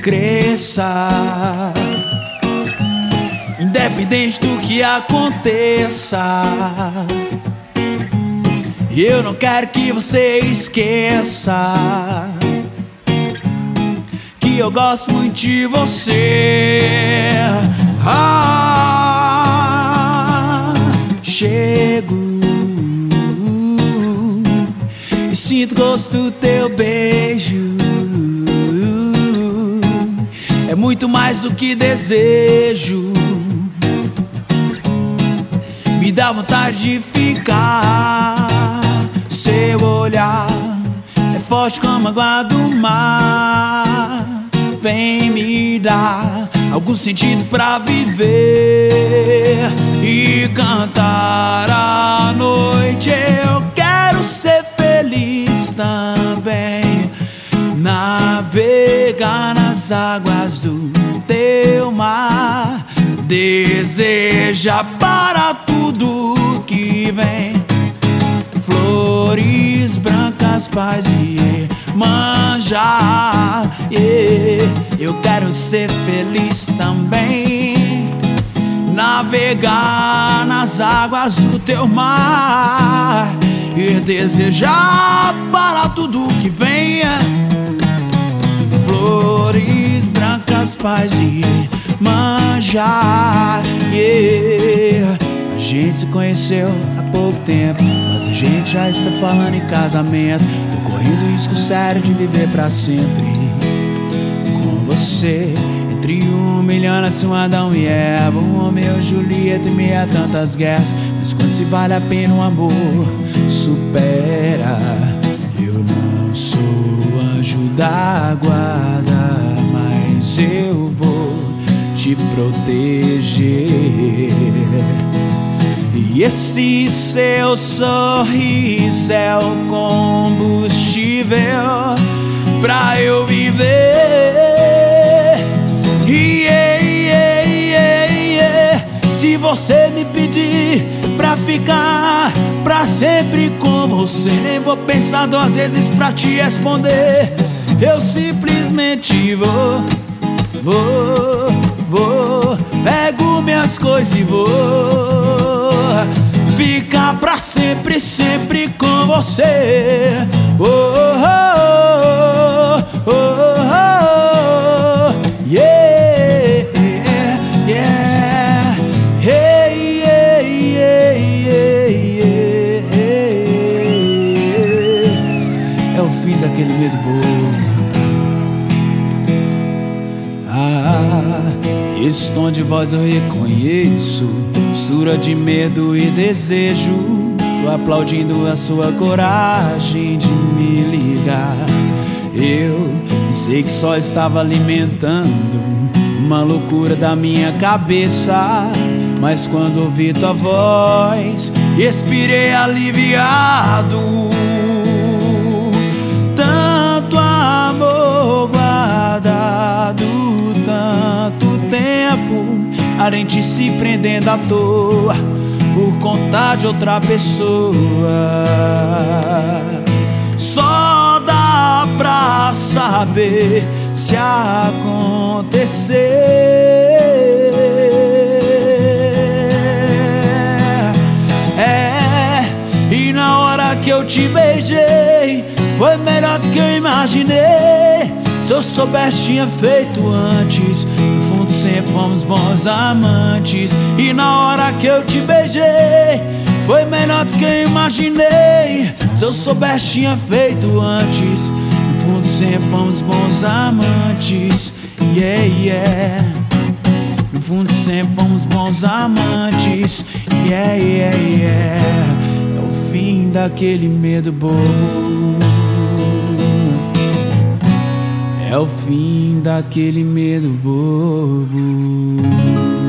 cresça, independente do que aconteça. Eu não quero que você esqueça que eu gosto muito de você. Chego e sinto o gosto do teu beijo. É muito mais do que desejo. Me dá vontade de ficar. Seu olhar é forte como a água do mar. Vem me dar algum sentido pra viver e cantar à noite. Eu quero ser feliz também, navegar nas águas do teu mar. Deseja para tudo que vem flores brancas, paz e manjar. Eu quero ser feliz também, navegar nas águas do teu mar e desejar para tudo que venha flores brancas, paz e manjar. A gente se conheceu há pouco tempo, mas a gente já está falando em casamento. Tô correndo risco sério de viver pra sempre com você. Entre 1 milhão nasce um Adão e Eva, um Romeu e Julieta em meio a tantas guerras. Mas quando se vale a pena um amor supera. Eu não sou anjo da guarda, mas eu vou te proteger. E esse seu sorriso é o combustível pra eu viver. Se você me pedir pra ficar pra sempre com você, nem vou pensar 2 vezes pra te responder. Eu simplesmente vou, pego minhas coisas e vou ficar pra sempre, sempre com você. Yeah, yeah, hey, yeah, yeah, yeah, yeah. É o fim daquele medo bobo. Esse tom de voz eu reconheço, mistura de medo e desejo. Tô aplaudindo a sua coragem de me ligar. Eu pensei que só estava alimentando uma loucura da minha cabeça, mas quando ouvi tua voz, respirei aliviado. Tanto amor guardado, tanto tempo, a gente se prendendo à toa por conta de outra pessoa. Só dá pra saber se acontecer. E na hora que eu te beijei, foi melhor do que eu imaginei. Se eu soubesse tinha feito antes, no fundo sempre fomos bons amantes. E na hora que eu te beijei, foi melhor do que eu imaginei. Se eu soubesse tinha feito antes, no fundo sempre fomos bons amantes. Yeah, yeah. No fundo sempre fomos bons amantes. Yeah, yeah, yeah. É o fim daquele medo bobo. É o fim daquele medo bobo.